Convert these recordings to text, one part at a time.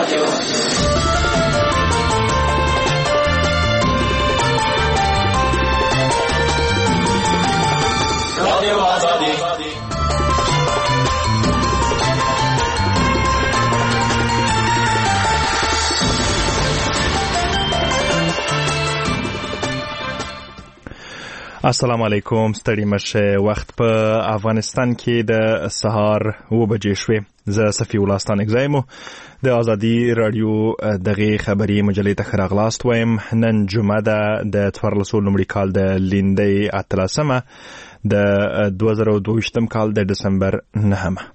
السلام علیکم. ستړي مشه. وخت په افغانستان کې د سهار 9 بجې شوې. زه صفی الله ستانګزایم د ازادي رادیو دغه خبري مجلې ته خراغلاست وایم. نن جمعه ده د 14 لومړي کال د لیندۍ 13مه د 2022 کال د دسمبر 9مه.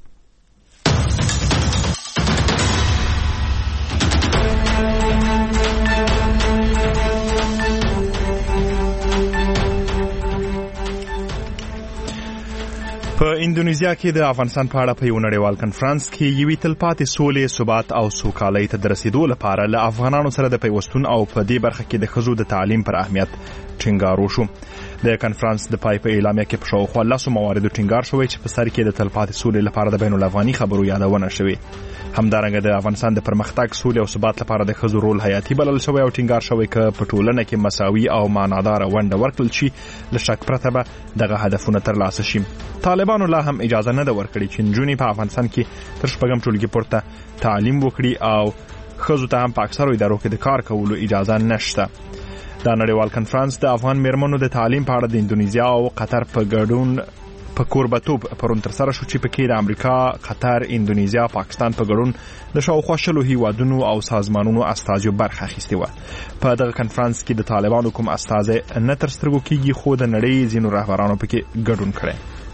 په اندونیزیا کې د افغانستان په اړه په یو نړیوال کنفرانس کې یوې تلپاتې سولې، ثبات او سوکالۍ ته د رسیدو لپاره له افغانانو سره د پیوستون او په دې برخه کې د ښځو د تعلیم پر اهمیت ټینګار وشو. د کنفرانس د پای په اعلامیه کې په شاوخوا 10 مواردو ټینګار شوی چې په سر کې د تلپاتې سولې لپاره د بین الافغاني خبرو یادونه شوې. همدارنګه د افغانستان د پرمختګ، سولې او ثبات لپاره د ښځو رول حیاتي بلل شوی او ټینګار شوی چې په ټولنه کې مساوي او معنادار ونډه ورکړل شي. له شک پرته به دغه هدفونه ترلاسه شي. طالبانو لا هم اجازه نه ورکړي چې نجونې په افغانستان کې تر شپږم ټولګي پورته تعلیم وکړي او ښځو ته هم په اکثرو ادارو کې د کار کولو اجازه نشته. دا نړیوال کنفرانس د افغان میرمنو د تعلیم په اړه د اندونیزیا او قطر په ګډون په کوربتوب پرون تر سره شو چې پکې د امریکا، قطر، اندونیزیا، پاکستان په ګډون د شاوخوا 20 هیوادونو او سازمانونو استازیو برخه اخیستې و. په دغه کنفرانس کې د طالبانو کوم استازی نه تر سترګو کېږي، خو د نړۍ ځینو رهبرانو پکې ګډون کړی.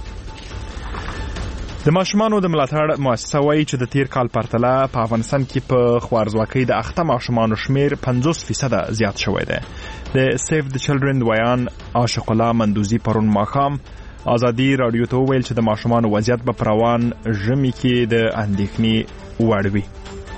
د ماشومانو د ملاتړ مؤسسه وایي چې د تیر کال پرتله په افغانستان کې په خوارځواکۍ د اخته ماشومانو شمیر 50% زیات شوی دی. د سیف د چلډرن ویان عاشق الله مندوزی پرون ماښام ازادي رادیو ته ویل چې د ماشومانو وضعیت په روان ژمي کې د اندېښنې وړ وي.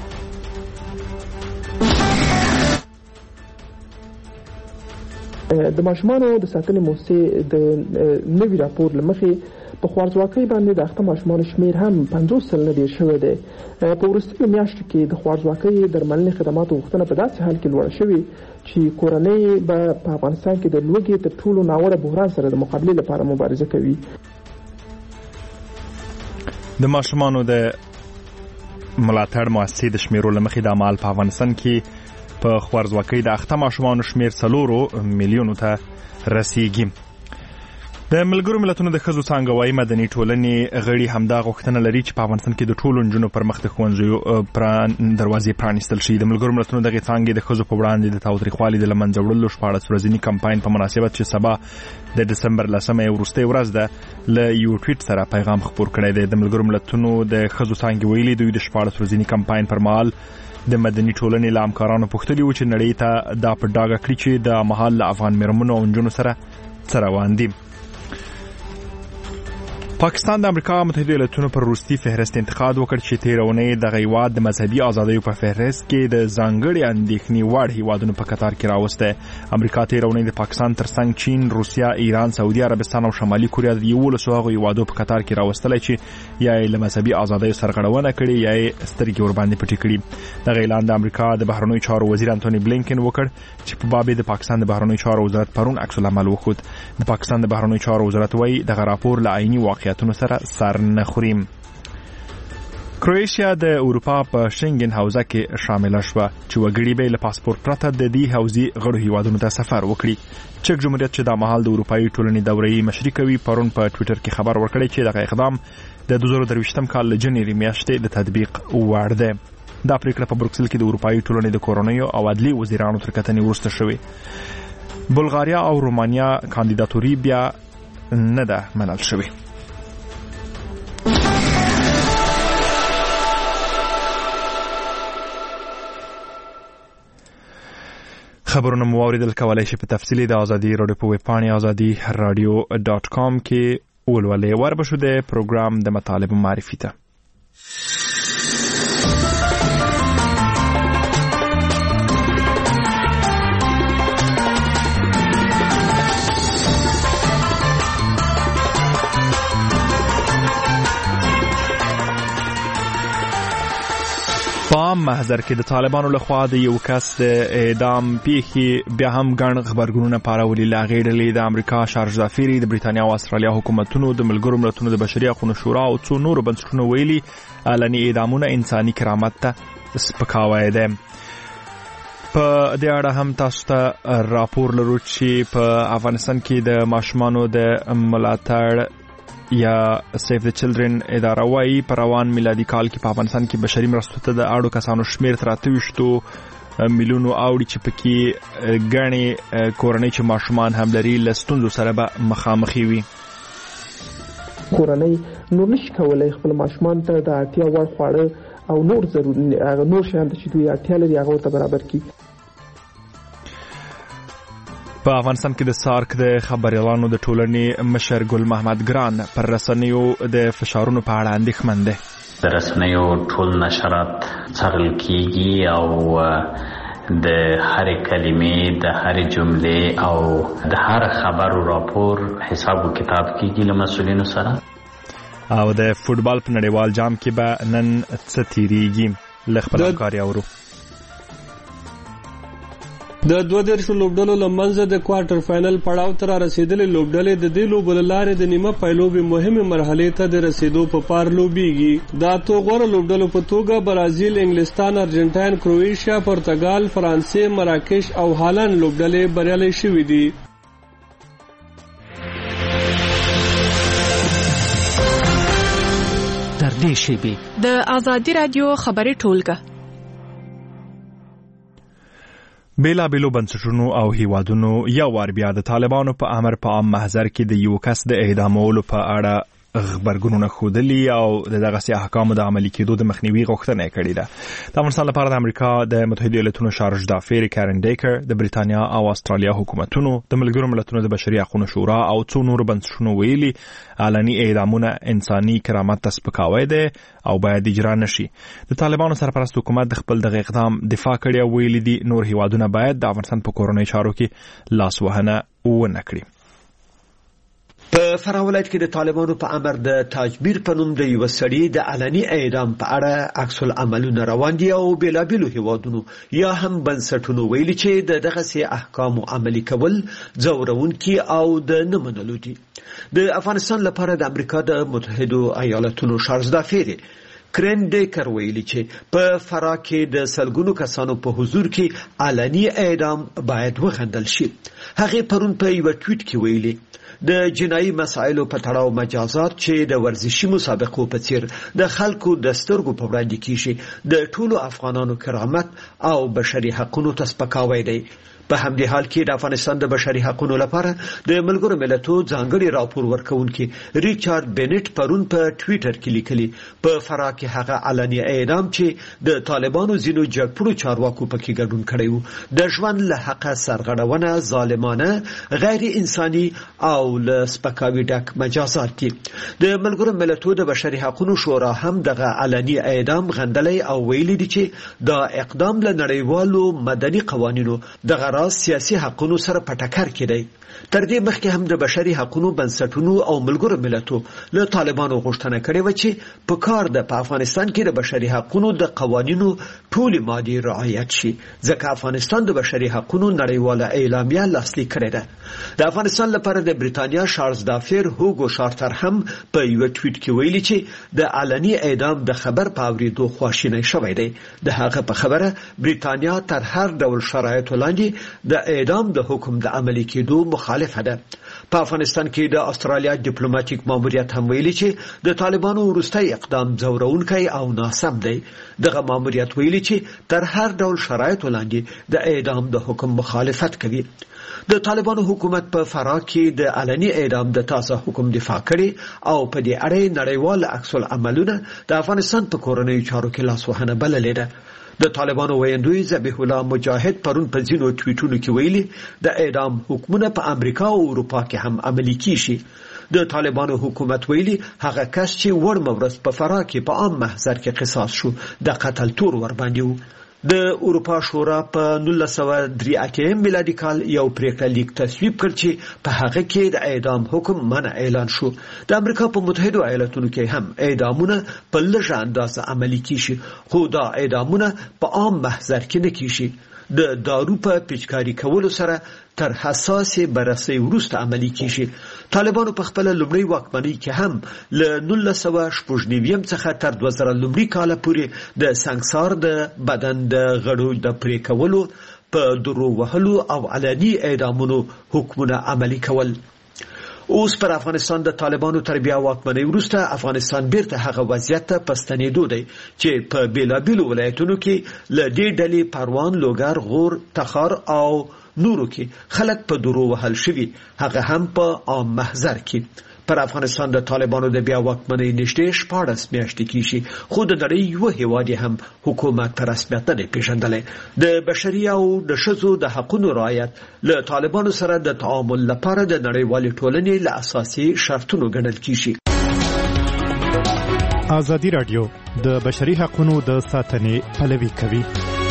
د ماشومانو د ساتنې مؤسسې د نوي راپور لمخې په خوارځواکۍ باندې د اخته ماشومانو شمیر هم 50% ډیر شوی دی. په وروستیو میاشتو کې د خوارځواکۍ درملنې خدماتو غوښتنه په داسې حال کې لوړه شوې چې کورنۍ به په افغانستان کې د لوږې تر ټولو ناوړه بحران سره د مقابلې لپاره مبارزه کوي. د ماشومانو د ملاتړ مؤسسې د شمیرو لمخې د عمل په افغانستان کې په خوارځواکۍ د اخته ماشومانو شمیر 4 میلیونو ته رسیږي. د ملګرو ملتونو د ښځو څانګه وايي مدني ټولنې غړي همدا غوښتنه لري چې په افغانستان کې د ټولو نجونو پر مخ د ښوونځیو دروازې پرانیستل شي. د ملګرو ملتونو دغه څانګې د ښځو په وړاندې د تاوتریخوالي د له منځه وړلو 14 ورځني کمپاین په مناسبت چې سبا د دسمبر 10مه وروستۍ ورځ ده له یو ټویټ سره پیغام خپور کړی دی. د ملګرو ملتونو د ښځو څانګې ویلي دوی د 14 ورځني کمپاین پر مهال د مدني ټولنې له همکارانو پوښتلي وو چې نړۍ ته دا په ډاګه کړي چې د مهال له افغان میرمنو او نجونو سره څه روان دي. پاکستان د امریکا متحده ایالاتونو پر وروستي فهرست انتقاد وکړ چې تېره اونۍ دغه هیواد د مذهبي ازادیو په فهرست کې د ځانګړي اندېښنې وړ هیوادونو په کتار کې راوستی. امریکا تېره اونۍ د پاکستان ترڅنګ چین، روسیه، ایران، سعودي عربستان او شمالي کوریا د 11 هغو هیوادو په کتار کې راوستلی چې یا یې له مذهبي ازادیو سرغړونه کړې یا یې سترګې ورباندې پټې کړي. دغه اعلان د امریکا د بهرنیو چارو وزیر انټوني بلینکن وکړ چې په باب د پاکستان د بهرنیو چارو وزارت پرون عکس العمل وښود. د پاکستان د بهرنیو چارو وزارت وایي دغه راپور له عیني واقعیتونو سره سر نه خوري. کرواتیا د اروپا په شنګن حوزه کې شامل شوه چې وګړي به له پاسپورت پرته د دې حوزې غړو هیوادونو ته سفر وکړي. چک جمهوریت چې د مهال د اروپایي ټولنې دورې مشري کوي پرون په ټویټر کې خبر ورکړی چې دغه اقدام د 2023 کال له جنوري میاشتې د تطبیق وړ دی. دا پریکړه په بروکسل کې د اروپایي ټولنې د کورنیو او عدلي وزیرانو تر کتنې وروسته شوې. بلغاریا او رومانیا کاندیداتوري بیا نه ده منل شوې. خبرونه مو اوریدل کولای شي په تفصیلی د ازادي رادیو په ویب پاڼې azadi-radio.com کې ولولې. وربشو د پروګرام د مطالب معرفي ته. په په عام محضر کې د طالبانو لخوا د یو کس د اعدام پیښې بیا هم ګڼ خبرګونونه پارولي. له هغې ډلې د امریکا شارج دافیری، د بریتانیا او استرالیا حکومتونو، د ملګرو ملتونو د بشري حقوقو شورا او څو نورو بنسټونو ویلي علني اعدامونه انساني کرامت ته سپکاوی دی. په دې اړه هم تاسو ته راپور لرو چې په افغانستان کې د ماشومانو د ملاتړ یا سیف د چلډرن اداره وايي په روان میلادي کال کې په افغانستان کې بشري مرستو ته د اړو کسانو شمیر تر 28 میلیونو اوړي چې پکې ګڼې کورنۍ چې ماشومان هم لري له ستونزو سره به مخامخې وي. کورنۍ نور نشي کولی خپل ماشومان ته د اړتیا وړ خواړه او نور شیان چې دوی اړتیا لري هغه ورته برابر کړي. په افغانستان کې د سارک د خبريالانو د ټولنې مشر ګل محمد ګران پر رسنیو د فشارونو په اړه اندېښمن دی. د رسنیو ټول نشرات څارل کیږي او د هر کلمې، د هر جملې او د هر خبرو راپور حساب و کتاب کیږي له مسؤلینو سره. او د فوتبال په نړیوال جام کې به نن څه تیریږي له خپل همکاري اورو. د 22 لوبډلو لمنځه د کوارټر فائنل پړاو ته رسیدلې لوبډلې د دې لوبو لارې د نیمه پایلوبي مهمه مرحله ته د رسیدو په پار لوبيږي. دا تو غوړ لوبډلو په توګه برازیل، انګلستان، ارجنټاین، کروئیشیا، پرتګال، فرانسې، مراکش او هالند لوبډلې بریالي شوې دي. در دې شیبې د آزادی رادیو خبري ټولګه بیلابیلو بنسټونو او هیوادونو یو وار بیا د طالبانو په امر په عام محضر کې د یو کس د اعدامولو په اړه خبرګونونه ښودلي او دغسې احکامو د عملي کېدو د مخنیوي غوښتنه کړې ده. د افغانستان لپاره د امریکا د متحده ایالاتونو شارج دافیری کارن ډیکر، د بریتانیا او استرالیا حکومتونو، د ملګرو ملتونو د بشري حقوقو شورا او څو نورو بنسټونو ویلي علني اعدامونه انساني کرامت ته سپکاوی دی او باید اجرا نشي. د طالبانو سرپرست حکومت د خپل دغه اقدام دفاع کړی او ویلي دي نور هیوادونه باید د افغانستان په کورنۍ چارو کې لاس وهنه ونه کړي. په فراه ولایت کې د طالبانو په امر د تاجبیر په نوم د یو سړي د علني اعدام په اړه عکس العملونه روان دي او بیلابیلو هیوادونو یا هم بنسټونو ویلي چې دغه سي احکام عملي کول ځورونکي او د نه منلو دي. د افغانستان لپاره د امریکا د متحده ایالاتونو شارج دافیری کرن ډیکر ویلي چې په فراه کې د سلګونو کسانو په حضور کې علني اعدام باید وغندل شي. هغه پرون په یو ټویټ کې ویلي د جنایي مسایلو په تړاو مجازات چې د ورزشي مسابقو په څیر د خلکو د سترګو په وړاندې کیږي د ټولو افغانانو کرامت او بشري حقوقو ته سپکاوی دی. په همدې حال کې د افغانستان د بشري حقوقو لپاره د ملګرو ملتونو ځانګړي راپور ورکونکي ریچارډ بینټ پرون په ټویټر کې لیکلي په فراه کې هغه علني اعدام چې د طالبانو ځینو جګپړو چارواکو پکې ګډون کړی وو د ژوند له حقه سرغړونه، ظالمانه، غیر انساني او له سپکاوي ډک مجازات دي. د ملګرو ملتونو د بشري حقوقو شورا هم دغه علني اعدام غندلی او ویلي دي چې دا اقدام له نړیوالو مدني قوانینو دغه سیاسي حقوقو سره په ټکر کې دی. تر دې مخکې هم د بشري حقوقو بنسټونو او ملګرو ملتونو له طالبانو غوښتنه کړې و چې په کار د افغانستان کې د بشري حقوقو د قوانینو ټولې مادې رعایت شي ځکه افغانستان د بشري حقوقو نړیواله اعلامیه لاسلیک کړې ده. د افغانستان لپاره د بریتانیا شارج دافیر هوګو شارتر هم په یو ټویټ کې ویلي چې د علني اعدام د خبر په اورېدو خواشینی شوی دی. د هغه په خبره بریتانیا تر هر ډول شرایطو لاندې د اعدام د حکم د عملي کېدو مخالفه ده. په افغانستان کې د استرالیا ډیپلوماټیک ماموریت هم ویلي چې د طالبانو وروستي اقدام ځورونکی او ناسم دی. دغه ماموریت ویلي چې تر هر ډول شرایطو لاندې د اعدام د حکم مخالفت کوي. د طالبانو حکومت په فراه کې د علني اعدام د تازه حکم دفاع کړي او په دې اړه نړیوال عکس العملونه د افغانستان په کورنۍ چارو کې لاس وهنه بللې ده. د طالبانو ویندوی ذبیح الله مجاهد پرون په ځینو ټویټونو کې ویلي د اعدام حکمونه په امریکا او اروپا کې هم عملي کیږي. د طالبانو حکومت ویلي هغه کس چې ورمورس په فراه کې په عام محضر کې قصاص شو د قتل تور ور باندې وو. د اروپا شورا په 1983 میلادي کال یو پریکړه لیک تصویب کړ چې په هغه کې د اعدام حکم منع اعلان شو. د امریکا په متحده ایالاتونو کې هم اعدامونه په لږه اندازه عملي کیږي، خو دا اعدامونه په عام محضر کې نه کیږي. د دارو په پیچکاري کولو سره تر حساسې بررسۍ وروسته عملي کیږي. طالبانو په خپل لومړی واکمنۍ کې هم له 1999 څخه تر 2000 کال پورې د سنگسار د بدن د غړو د پرې کولو، په درو وهلو او علني اعدامونو حکمونه عملي کول. اوس پر افغانستان د طالبانو تر بیا واکمنۍ وروسته افغانستان بیرته هغه وضعیت ته په ستنېدو دی چې په بیلابیلو ولایتونو کې له دې ډلې پروان، لوګر، غور، تخار او نورو کې خلک په درو وهل شوي، هغه هم په عام محضر کې. پر افغانستان د طالبانو د بیا واکمنۍ نږدې 14 میاشتې کېږي، خو د نړۍ یو هیواد هم حکومت په رسمیت نه پیژندلی. د بشري او د ښځو د حقونو رعایت له طالبانو سره د تعامل لپاره د نړیوالې ټولنې له اساسي شرطونو ګڼل کېږي. ازادي راډیو د بشري حقونو د ساتنې پلوي کوي.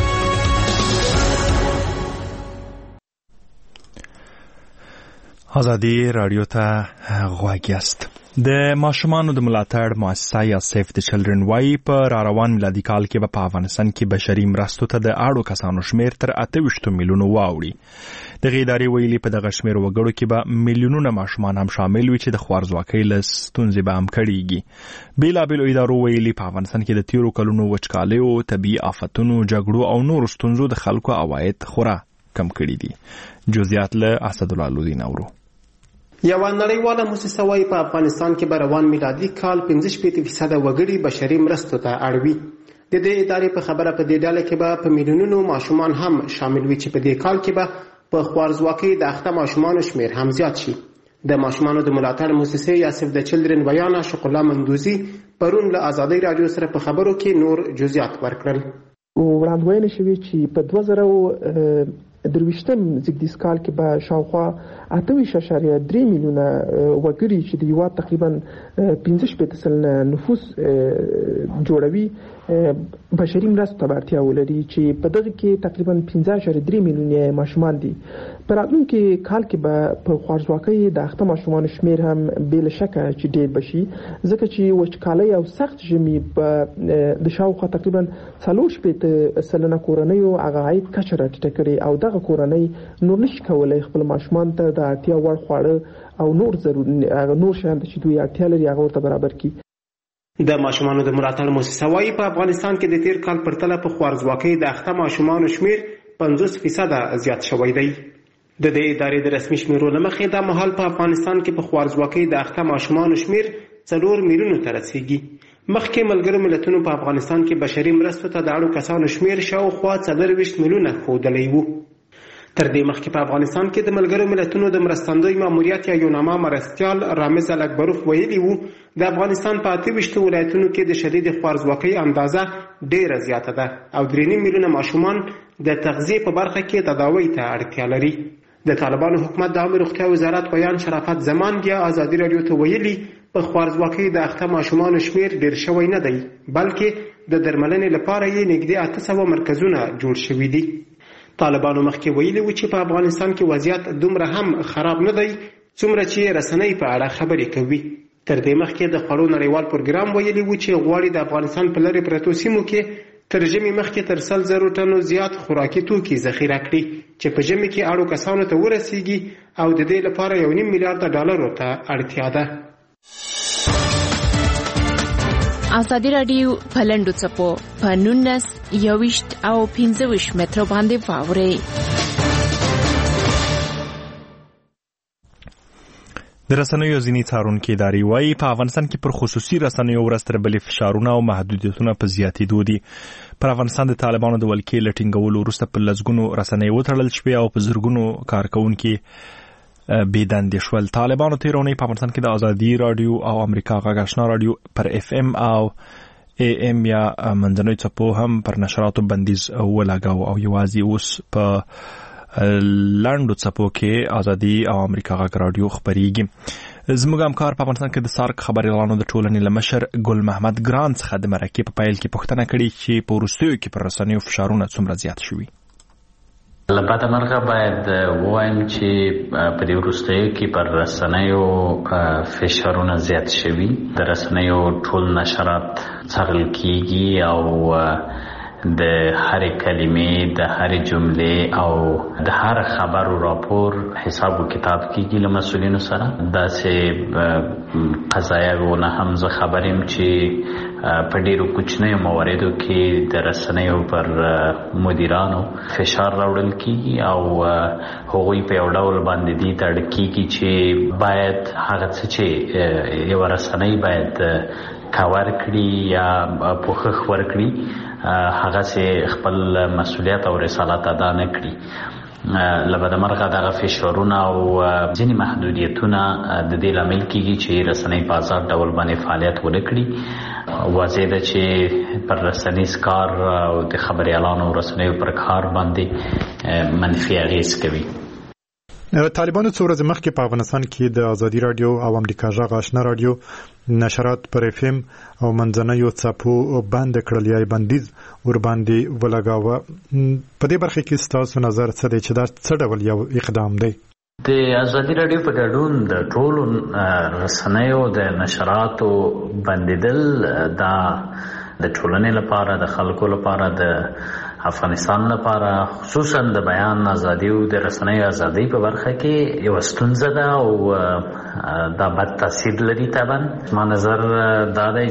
ازادي راډیو ته غوږ یاست. د ماشومانو د ملاتړ مؤسسه یا سیف د چلډرن وايي په راروان میلادي کال کې په افغانستان کې بشري مرستو ته د اړو کسانو شمیر تر 28 میلیونو واوړي. دغه ادارې ویلي په دغه شمیر وګړو کې به میلیونونه ماشومان هم شامل وي چې د خوارځواکۍ له ستونزې به هم کړيږي. بیلابیلو ادارو ویلي په افغانستان کې د تیرو کلونو وچکالیو، طبیعي آفتونو، جګړو او نورو ستونزو د خلکو عواید خورا کم کړي دي. جزئیات له اسدالله لودین اورو. یو نړیواله موسسه وايي په افغانستان کې به روان میلادي کال 15% وګړي بشري مرستو ته اړوي. د دې ادارې په خبره په دې ډله کې به په میلیونونو ماشومان هم شامل وي چې په دې کال کې به په خوارځواکۍ د اخته ماشومانو شمیر هم زیات شي. د ماشومانو د ملاتړ موسسې یا سیف د چلډرن ویانا شقلا مندوزي پرون له ازادي رادیو سره په خبرو کې نور جزئیات ورکړل. وړاندوینه شوې چې په 2023 زیږدیز کال کې به شاوخوا 28.3 میلیونه وګړي چې د هیواد تقریبا 15% نفوس جوړوي بشري مرستو ته اړتیا ولري، چې په دغه کې تقریبا 15.3 میلیونه ماشومان دي. په راتلونکي کال کې به په خوارځواکۍ د اخته ماشومانو شمیر هم بې له شکه چې ډېر بشي، ځکه چې وچکالۍ او سخت ژمي د شاوخوا تقریبا 40% کورنیو هغه عاید کچه راټیټه کړې او دغه کورنۍ نور نشي کولی خپل ماشومان ته د اړتیا وړ خواړه او نور شیان چې دوی اړتیا لري هغه ورته برابر کړي. د ماشومانو د ملاتړ موسسه وايي په افغانستان کې د تیر کال پرتله په خوارځواکۍ د اخته ماشومانو شمیر 50% زیات شوی دی. د دې ادارې د رسمي شمیرو له مخې دا مهال په افغانستان کې په خوارځواکۍ د اخته ماشومانو شمیر 4 میلیونو ته رسیږي. مخکې ملګرو ملتونو په افغانستان کې بشري مرستو ته د اړو کسانو شمیر شاوخوا 24 میلیونه ښودلی و. تر دې مخکې په افغانستان کې د ملګرو ملتونو د مرستندوی ماموریت یا یوناما مرستیال رامز الکبروف ویلي وو د افغانستان په 28 ولایتونو کې د شدید خوارځواکۍ اندازه ډیره زیاته ده او 3 میلیونه ماشومان د تغذیې په برخه کې تداوی ته اړتیا لري. د طالبانو حکومت د عامه روغتیا وزارت بیان شرافت زمان بیا ازادي رادیو ته ویلي په خوارځواکۍ د اخته ماشومانو شمیر ډیر شوی نه دی، بلکې د درملنې لپاره یې نږدې 800 مرکزونه جوړ شوي دي. طالبانو مخکې ویلي و چې په افغانستان کې وضعیت دومره هم خراب نه دی څومره چې رسنۍ په اړه خبرې کوي. تر دې مخکې د خوړو نړیوال پروګرام ویلي و چې غواړي د افغانستان په لرې پرتو سیمو کې تر ژمي مخکې تر 100,000 ټنو زیات خوراکي توکي ذخیره کړي چې په ژمي کې اړو کسانو ته ورسیږي او د دې لپاره $1.5 میلیارډ ته اړتیا ده. ازادي راډیو په لنډو څپو په 19 21 او 25 متر باندې واوري. د رسنیو ځینې څارونکي ادارې وايي په افغانستان کې پر خصوصي رسنیو ورځ تر بلې فشارونه او محدودیتونه په زیاتېدو دي. پر افغانستان د طالبانو د ولکې له ټینګولو وروسته په لسګونو رسنۍ وتړل شوې او په زرګونو کارکونکي بېدندې شول. طالبانو تېره اونۍ په افغانستان کې د ازادي راډیو او امریکا غږ آشنا راډیو پر FM او AM یا منځنیو څپو هم پر نشراتو بندیز ولګاوه او یوازې اوس په لنډو څپو کې ازادي او امریکا غږ راډیو خبريږي. زموږ همکار په افغانستان کې د سارک خبريالانو د ټولنې له مشر ګل محمد ګران څخه د مرکې په پیل کې پوښتنه کړې چې په وروستیو کې پر رسنیو فشارونه څومره زیات شوي. لبعد مرغه باید وایم چې په دې وروستیو کې پر رسنیو فشارونه زیات شوي. د رسنیو ټول نشرات څارل کیږي او د هر کلمې د هر جملې او د هر خبر او راپور حساب او کتاب کیږي له مسؤلینو سره. داسې قضایاونه هم زه خبریم چې په ډیرو کوچنیو مواردو کې د رسنیو پر مدیرانو فشار راوړل کیږي او هغوی په یو ډول باندې دي تړل کیږي چې باید هغه څه چې یو رسنۍ باید کاور کړي یا پوښښ ورکړي هغه سه خپل مسؤلیت او رسالت ادا نه کړي. لبعد مرغه دغه فشارونه او ځینې محدودیتونه د دې لامل کیږي چې رسنۍ په آزاد ډول باندې فعالیت ونکړي. واضح ده چې پر رسنیز کار او د خبريالانو رسنیو پر کار باندې منفي اغیز کوي. طالبانو څو ورځې مخکې په افغانستان کې د ازادي رادیو او امریکا غږ آشنا رادیو نشرات پر اف ام او منځنیو څپو بند کړل یا بندیز ور باندې ولګاوه. په دې برخه کې ستاسو نظر څه دی چې دا څه ډول یو اقدام دی؟ د ازادي رادیو په ګډون د ټولو رسنیو د نشراتو بندیدل دا د ټولنې لپاره د خلکو لپاره د افغانستان لپاره خصوصا د بیان ازادي او د رسنیو ازادي په برخه کې یو ستونزه ده او دا بد تاثیر لري. طبعا ما نظر دا دی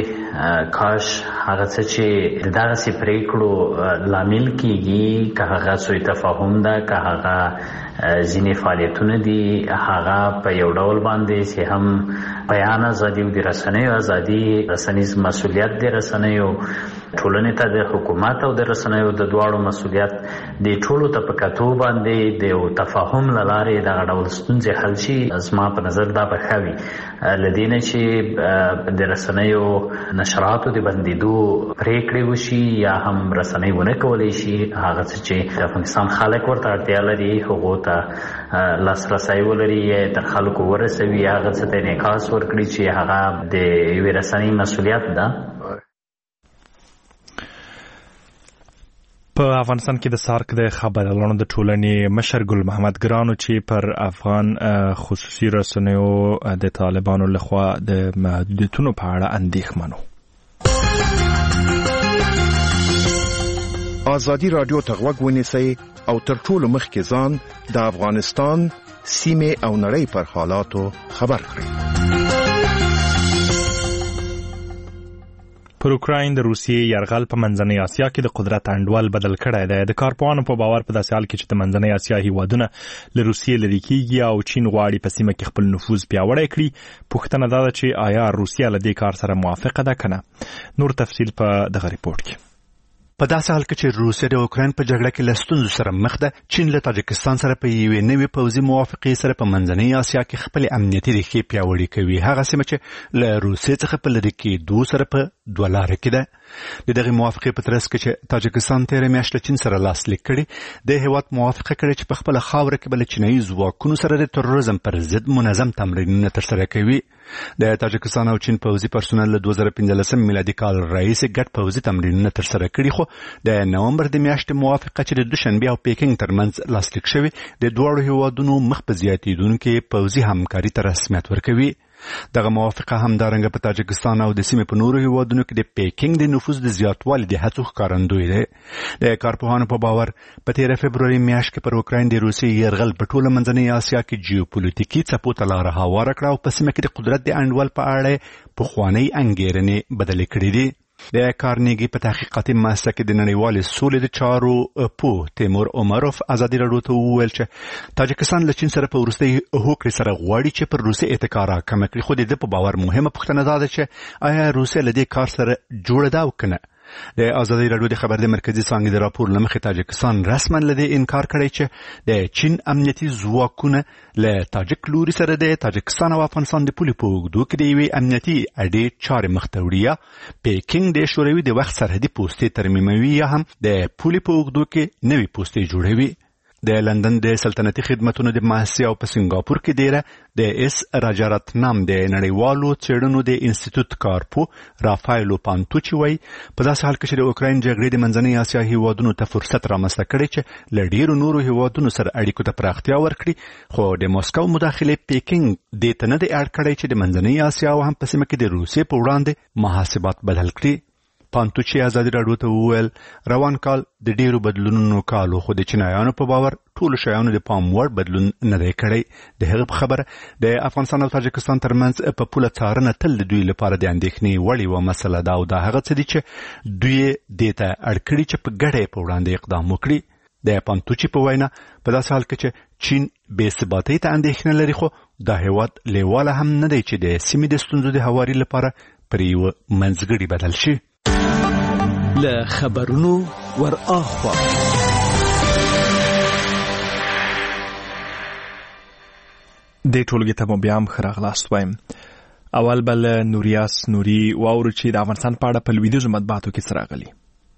چې کاش هغه څه چې دغه سي پریکړو لامل کیږي که هغه سوء تفاهم ده که هغه ځینې فعالیتونه دي هغه په یو ډول باندې چې هم بیان ازادي او د رسنیو ازادي رسنیز مسؤلیت د رسنیو ټولنې ته د حکومت او د رسنیو د دواړو مسؤلیت د ټولو ته په کتو باندې د یو تفاهم له لارې دغه ډول ستونزې حل شي. زما په نظر دا به ښه وي له دې نه چې د رسنیو نشراتو د بندېدو پرېکړې وشي یا هم رسنۍ ونه کولی شي هغه څه چې د افغانستان خلک ورته اړتیا لري هغو ته لاسرسی ولري تر خلکو ورسوي هغه څه ته انعکاس ورکړي چې هغه د یوې رسنۍ مسؤلیت ده. په افغانستان کې د سارک د خبريالانو د ټولنې مشر ګل محمد ګرانو چې پر افغان خصوصي رسنیو د طالبانو لخوا د محدودیتونو په اړه اندېښمن وو. ازادي رادیو ته غوږ ونیسئ او تر ټولو مخکې ځان د افغانستان سیمې او نړۍ پر حالاتو خبر کړئ. پر اوکراین د روسیې یرغل په منځنۍ اسیا کې د قدرت انډول بدل کړی دی. د کارپوهانو په باور په داسې حال کې چې د منځنۍ اسیا هیوادونه له روسیې لرې کیږي او چین غواړي په سیمه کې خپل نفوذ پیاوړی کړي، پوښتنه دا ده چې آیا روسیه له دې کار سره موافقه ده که نه؟ نور تفصیل په دغه ریپورت کې. په داسې حال کې چې روسیه د اوکراین په جګړه کې له ستونزو سره مخ ده، چین له تاجکستان سره په یوې نوې پوځي موافقې سره په منځنۍ اسیا کې خپل امنیتي ریښې پیاوړې کوي. هغه سیمه چې له روسیې څخه په لرې کېدو سره په دوه لارې کې ده. د دغه موافقې په ترڅ کې چې تاجکستان تېره میاشت له چین سره لاسلیک کړي، د هېواد موافقه کړې چې په خپله خاوره کې به له چینایي ځواکونو سره د تروریزم پر ضد منظم تمرینونه ترسره کوي. د تاجکستان او چین پوځي پرسونل له 2015 میلادي کال راهیسې ګډ پوځي تمرینونه ترسره کړي، خو د نومبر د میاشتې موافقه چې د دوشنبې او پیکینګ ترمنځ لاسلیک شوې د دواړو هېوادونو مخ په زیاتېدونکې پوځي همکاري ته رسمیت ورکوي. دغه موافقه همدارنګه په تاجکستان او د سیمې په نورو هېوادونو کې د پیکینګ د نفوذ د زیاتوالي د هڅو ښکارندوی دی. د کارپوهانو په باور په 13 فبروري میاشت کې پر اوکراین د روسیې یرغل په ټوله منځنۍ اسیا کې جیوپولیټیکي څپو ته لاره هواره کړه او په سیمه کې د قدرت د انډول په اړه پخوانۍ انګېرنې بدلې کړې دي. د کارنیګي په تحقیقاتي مؤسسه کې د نړیوالې سولې د چارو پوه تیمور عمروف ازادي راډیو ته وویل چې تاجکستان له چین سره په وروستۍ هوکړې سره غواړي چې پر روسیې اتکا راکمه کړي، خو د ده په باور مهمه پوښتنه دا ده چې آیا روسیه له دې کار سره جوړه ده او که نه. د ازادي راډیو د خبر د مرکزي څانګې د راپور له مخې تاجکستان رسما له دې انکار کړی چې د چین امنیتي ځواکونه له تاجک لوري سره د تاجکستان او افغانستان د پولې په اوږدو کې د یوې امنیتي اډې چارې مخته وړي یا پیکینګ د شوروي د وخت سرحدي پوستې ترمیموي یا هم د پولې په اوږدو کې نوې پوستې جوړوي. د لندن د سلطنتي خدمتونو د مؤسسې او په سنگاپور کې ډیره د اس راجارتنام د نړیوالو څېړنو د انسټیټیوټ کارپو رافایلو پانتوچي وایي په داسې حال کې چې د اوکراین جګړې د منځنۍ اسیا هیوادونو ته فرصت رامنځته کړی چې له ډیرو نورو هیوادونو سره اړیکو ته پراختیا ورکړي خو د موسکو مداخلې پیکینګ دې ته نه دی اړ کړی چې د منځنۍ اسیا او هم په سیمه کې د روسیې په وړاندې محاسبات بدل کړي. پانتوچي ازادي راډیو ته وویل روان کال د ډیرو بدلونونو کالو خو د چینایانو په باور ټولو شیانو د پام وړ بدلون نه دی کړی. د هغه په خبره د افغانستان او تاجکستان ترمنځ په پوله څارنه تل د دوی لپاره د اندېښنې وړ یوه مسله ده او دا هغه څه دي چې دوی دې ته اړ کړي چې په ګډه په وړاندې اقدام وکړي. د پانتوچي په وینا په داسې حال کې چې چین بې ثباتۍ ته اندېښنه لري خو دا هیواد لیواله هم نه دی چې د سیمې د ستونزو د هواري لپاره پر یوه منځګړي بدل شي. له خبرونو ور اخوا د ټولګي ته مو بیا هم ښه راغلاست وایم. اول به له نوریاس نوري واورو چې د افغانستان په اړه په لویدیځو مطبوعاتو کې څه راغلي.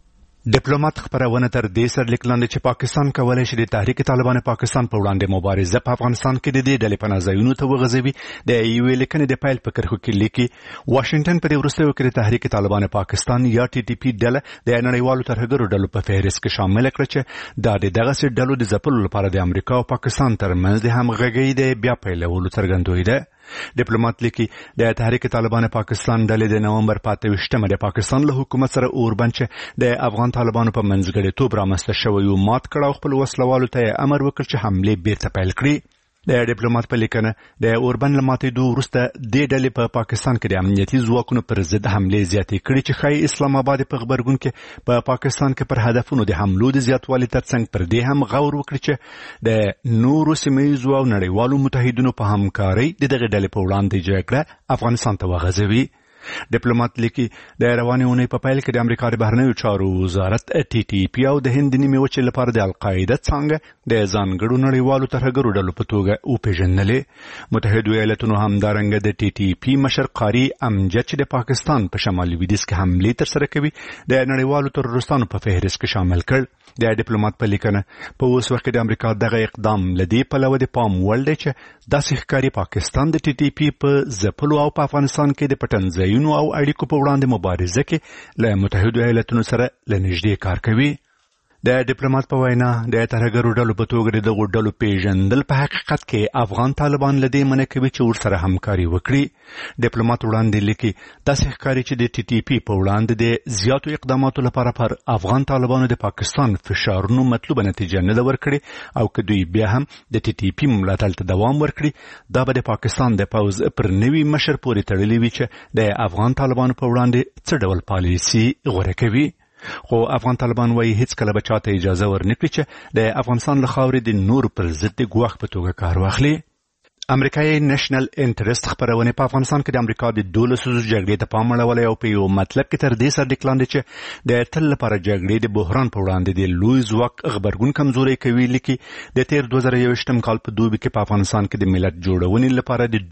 ډیپلوماټ خبرونه تر دې سره لیک لاندې چې پاکستان کولی شي د تحریک طالبان پاکستان په وړاندې مبارزه په افغانستان کې د دې ډلې پناه ځایونو ته وغځوي. د یوې لیکنې د پیل په کرښو کې لیکي واشنګټن په دې وروستیو کې د تحریک طالبان پاکستان یا ټي ټي پي ډله د نړیوالو ترهګرو ډلو په فهرست کې شامل کړه چې دا د دغسې ډلو د ځپلو لپاره د امریکا او پاکستان ترمنځ د همغږۍ د بیا پیلولو څرګندوی ده. ډیپلوماټ لیکي د تحریک طالبان پاکستان ډلې د نومبر 28 د پاکستان له حکومت سره اوربند چې د افغان طالبانو په منځګړیتوب رامنځته شوی و مات کړه او خپل وسلوالو ته امر وکړ چې حملې بیرته پیل کړي. د ډیپلوماټ په لیکنه د اوربند له ماتېدو وروسته دې ډلې په پاکستان کې د امنیتي ځواکونو پر ضد حملې زیاتې کړي چې ښایي اسلام آباد په غبرګون کې په پاکستان کې پر هدفونو د حملو د زیاتوالي ترڅنګ پر دې هم غور وکړي چې د نورو سیمهییزو او نړیوالو متحدینو په همکارۍ د دغې ډلې په وړاندې جګړه افغانستان ته وغځوي. ډیپلوماټ لیکي د روانې اونۍ په پیل کې د امریکا د بهرنیو چارو وزارت ټي ټي پي او د هند نیمې وچې لپاره د القاعده څانګه د ځانګړو نړیوالو ترهګرو ډلو په توګه وپېژندلې. متحدو ایالتونو همدارنګه د ټي ټي پي مشر قاري امجد چې د پاکستان په شمالي لویدیځ کې حملې ترسره کوي د نړیوالو ترورستانو په فهرست کې شامل کړ. د ډیپلوماټ په لیکنه په اوس وخت کې د امریکا دغه اقدام لدی پلوه د پام وړ دی چې داسې ښکاري پاکستان د ټي ټي پي په ځپلو او په افغانستان کې د پټنځایونو او اړیکو په وړاندې مبارزه کې له متحدو ایالتونو سره له نږدې کار کوي. د ډیپلوماټ په وینا د ترهګرو ډلو په توګه د دغو ډلو پیژندل په حقیقت کې افغان طالبان له دې منع کوي چې ورسره همکاري وکړي. ډیپلوماټ وړاندې لیکي داسې ښکاري چې د ټي ټي پي په وړاندې د زیاتو اقداماتو لپاره پر افغان طالبانو د پاکستان فشارونو مطلوبه نتیجه نه ده ورکړې او که دوی بیا هم د ټي ټي پي ملاتړ ته دوام ورکړي دا به د پاکستان د پوځ پر نوي مشر پورې تړلې وي چې د افغان طالبانو په وړاندې څه ډول پالیسي غوره کوي. خو افغان طالبان وایي هیڅ کله به چاته اجازه ورنکړي چې د افغانستان له خاورې د نورو پر ضد د ګواښ په توګه کار واخلي. امریکایي نېشنل انټرست خبرونه په افغانستان کې د امریکا د 12 جګړې ته پام اړولی او په یو مطلب کې تر دې سره لیک لاندې چې د تل لپاره جګړې د بحران په وړاندې د لوی ځواک غبرګون کمزوري کوي. لیکي د تیر 2021 کال په دوبي کې په افغانستان کې د ملت جوړونې لپاره د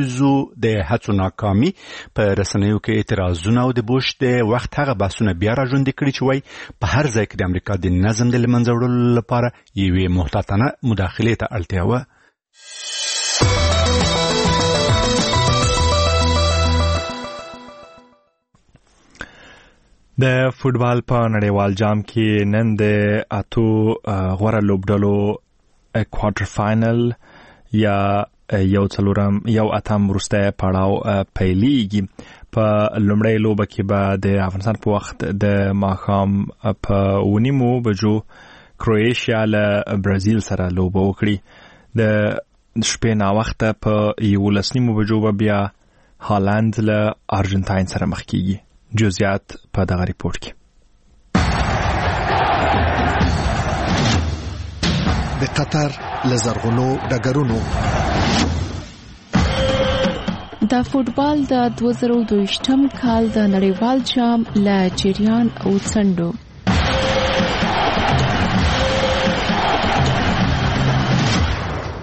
12 د هڅو ناکامي په رسنیو کې اعتراضونه او د بوش د وخت هغه بحثونه بیا راژوندي کړي چې وایي په هر ځای کې د امریکا د نظم د له منځه وړلو لپاره یوې محتاطانه مداخلې ته اړتیا وه. د فوټبال په نړیوال جام کې نن د اتو غوره لوبډلو کوارټر فاینل یا یو اتم وروستی پړاو پیلیږي. په لومړۍ لوبه کې به د افغانستان په وخت د ماښام په 9 بجو کروئیشیا له برازیل سره لوبه وکړي. د شپې ناوخته په 11 بجو به بیا هالند له ارجنټاین سره مخ کیږي. جزئیات په دغه ریپورت کې. د قطر لزرغونو ډګرونو د فوټبال د 2022 کال د نړیوال جام له جریان او څنډو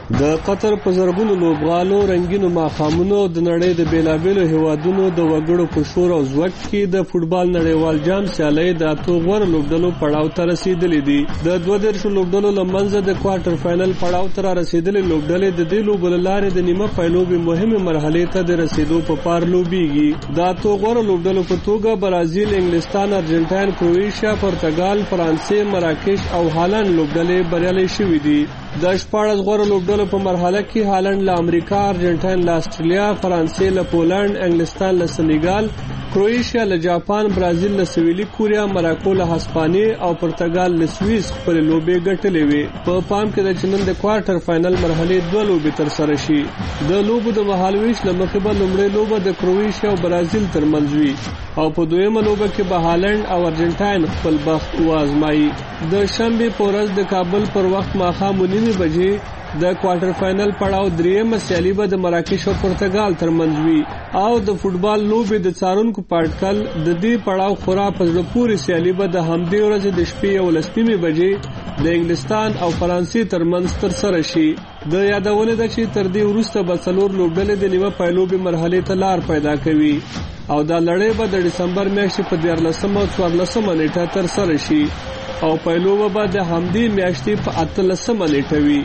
د قطر په زرګونو لوبغالو رنگینو ماښامونو د نړۍ د بیلابیلو هیوادونو د وګړو په شور او ځواک کې د فوټبال نړیوال جام سیالۍ د اتو غوره لوبډلو پړاو ته رسیدلې دي. د 12 لوبډلو له منځه د کوارټر فائنل پړاو ته رسیدلې لوبډلې د دې لوبو له لارې د نیمه فائنلوبي مهمه مرحله ته د رسیدو په پار لوبيږي. د اتو غوره لوبډلو په توګه برازیل، انګلستان، ارجنټاین، کروئیشیا، پرتګال، فرانسې، مراکش او هالند لوبډلې بریالي شوې دي. د 14 غوره لوبډلو په مرحله کې هالند له امریکا، ارجنټاین له استرالیا، فرانسې له پولند، انګلستان له سنیګال، کروئیشیا له جاپان، برازیل له سویلي کوریا، مراکو له هسپانیې او پرتګال له سویس خپل لوبې ګټلې وي. په پام کې د چنن د کوارټر فائنل مرحله 2 لوبې تر سره شي. د لوبو د مهالويش له مخې به لومړی لوبه د کروئیشیا او برازیل ترمنځ وي او په دویمه لوبه کې به هالند او ارجنټاین خپل بخت وازمایي. د شنبه په ورځ د کابل پر وخت ماښام 9 بجې د کوارټر فائنل پړاو دریمه سیالي به د مراکش او پرتګال ترمنځ وي او د فوټبال لوبې د څارونکو پاټکل د دې پړاو خورا په زړه پورې سیالي به د همدې ورځې د شپې 11 بجې د انګلستان او فرانسې ترمنځ تر سره شي. د یادونه ده چې تر دې وروسته به څلور لوبډلې د نیمه فائنلوبي مرحله ته لار پیدا کوي او دا لړۍ به د دسمبر میاشتې په 14 او 14 نیټه تر سره شي او پایلوبه به د همدې میاشتې په 18 نیټه وي.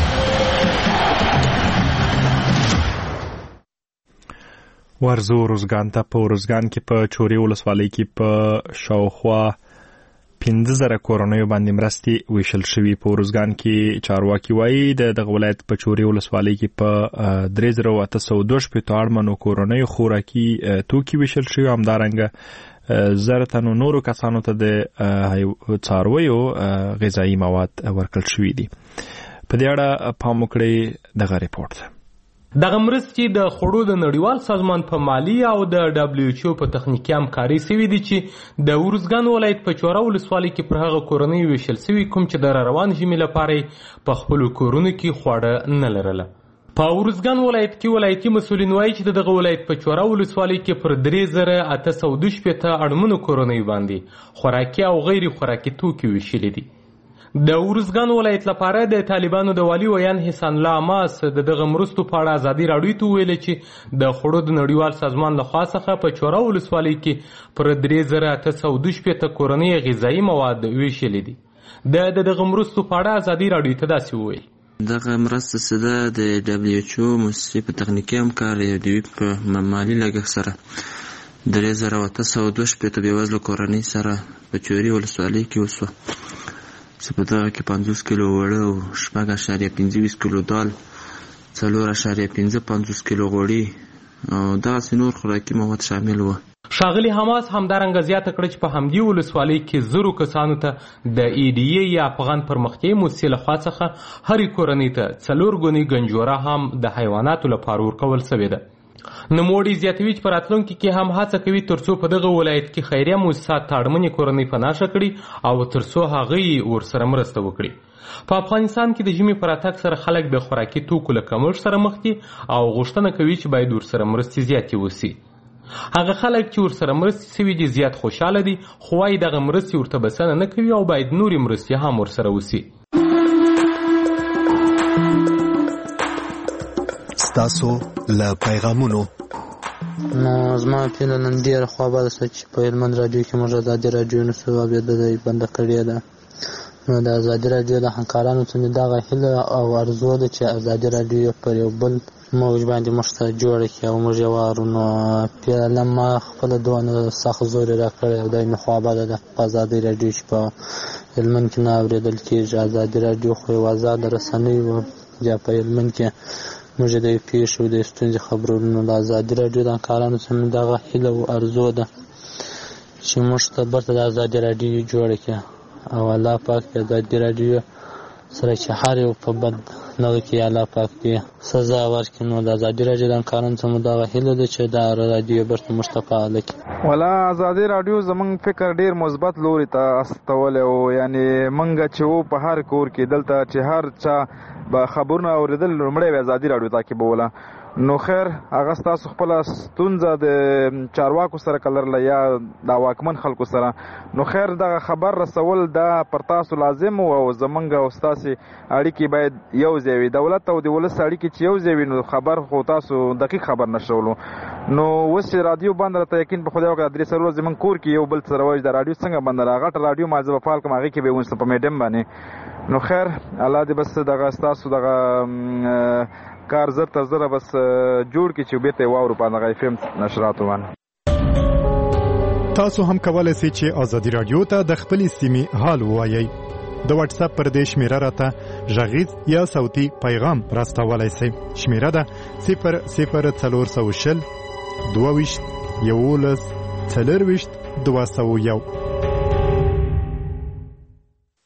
ورزو روزګان ته په روزګان کې په چوري ولسوالۍ کې په شاوخوا 15,000 کورنیو باندې مرستې ویشل شوي. په روزګان کې چارواکي وایي د دغه ولایت په چوري ولسوالۍ کې په 3812 اړمنو کورنیو خوراکي توکي ویشل شوي. همدارنګه 1000 تنو نورو کسانو ته د څارویو غذایی مواد ورکړل شوي دي. په دې اړه پام وکړئ دغه ریپورت. دغه مرستې د خوړو د نړیوال سازمان په مالی او د WHO په تخنیکي همکاري سوي دي چې د ورزګان ولایت په چوره ولسوالۍ کې پر هغه کورنیو ویشل سوي کوم چې د روان ژمي لپاره په خپل کورونو کې خواړه نه لرله. په ورزګان ولایت کې ولایتي مسولین وایي چې دغه ولایت په چوره ولسوالۍ کې پر 3812 اړمنو کورنیو باندې خوراکي او غیر خوراکي توکي ویشل دي. د ورزګان ولایت لپاره د طالبانو د والی ویان حسن الله عماس دغه مرستو په اړه ازادي راډیو ته ویل چې د خوړو د نړیوال سازمان لخوا څخه په چوره ولسوالۍ کې پر 3812 کورنۍ غذایی مواد ویشل دي. دغه مرستو په اړه ازادي راډیو ته داسې وویل: دغه مرسته سده د WHO مؤسسې په تخنیکي همکارۍ او د ویب په مالي لګښت سره 3812 بېوزله کورنۍ سره په چوري ولسوالۍ کې وسوه. چې په دغه کې 50 کیلو وړه او 6.25 کیلو دال، 4.55 کیلو غوړي او دغسې نور خوراکي مواد شامل وو. ښاغلي حماس همدارنګه زیاته کړه چې په همدې ولسوالۍ کې 1000 کسانو ته د EDA یا افغان پرمختیایي موسسې لخوا څخه هرې کورنۍ ته 4 ګونې ګنجوره هم د حیواناتو لپاره ورکول سوې ده. نوموړي زیاتوي چې په راتلونکي کې هم هڅه کوي ترڅو په دغه ولایت کې خیریه موسسات اړمنې کورنۍ پناه کړي او ترڅو هغه یې ورسره مرسته وکړي. په افغانستان کې د ژمي په راتګ سره خلک د خوراکي توکو له کمښت سره مخ دي او غوښتنه کوي چې باید ورسره مرستې زیاتې وسي. هغه خلک چې ورسره مرستې سوي دي زیات خوشحاله دي، خو وايي دغه مرستې ورته بسنه نه کوي او باید نورې مرستې هم ورسره وسي. ستاسو له پیغامونو نو زما پیله نن ډېره خواباله شوه چې په هلمند راډیو کې موږ ازادي راډیو نشو اورېدلی بنده کړې ده. نو د ازادي راډیو د همکارانو څخه مې دغه هیله او ارزو ده چې ازادي راډیو پر یو بل موج باندې موږ ته جوړه کړي او موږ یې واورو. نو پیله ما خپله دونه سخت زور یې راکړی او دا مې خواباله ده په ازادي راډیو چې په هلمند کې نه اورېدل کېږي. ازادي راډیو خو یو ازاده رسنۍ وه، یا په هلمند کې موږ د پیښو د ستونزې خبرونو له ازادي راډیو د همکارانو څخه مې دغه هیله او ارزو ده چې موږ ته برته د ازادي راډیو جوړه کړي او الله پاک د ازادي راډیو سره چې هر یو په بد دغه کې الله پاک دې سزا ورکړي. نو د ازادي راډیو د همکارانو څخه مې دغه هیله ده چې دا راډیو برته موږ ته فعاله کړي. ولا ازادي راډیو زمونږ فکر ډیر مثبت لوري ته استولی و، یعنې موږ چې و په هر کور کې دلته چې هر چا به خبرونه اورېدل لومړی به ازادي راډیو تعقیبوله نو خیر هغه تاسو خپل ستونزه د چارواکو سره کلرله یا د واکمن خلکو سره نو خیر دغه خبر رسول دا پر تاسو لازم او زمونږ او ستاسو اړیکې باید یو ځای وي دولت او د ولس اړیکې چې یو ځای وي نو خبر خو تاسو دقیق خبر نشولو نو اوس چې رادیو بند راته یقین په خدای وکړه درې سره زمونږ کور کې یو بل سره وایي د رادیو څنګه بند را غټ رادیو ما زه فعال کوم هغې کې به ونسته په میډم باندې نو خیر الله دې بس دغه ستاسو دغه کار زر تر زره بس جوړ کی چې بیرته واورو په دغه اف ام نشراتو باندې تاسو هم کولای شئ چې ازادي رادیو ته د خپل سیمې حال ووایي د واتس اپ پر دې شمیره راته غږیز یا صوتي پیغام راستولای شئ شمیره ده 00420 22 11 24 201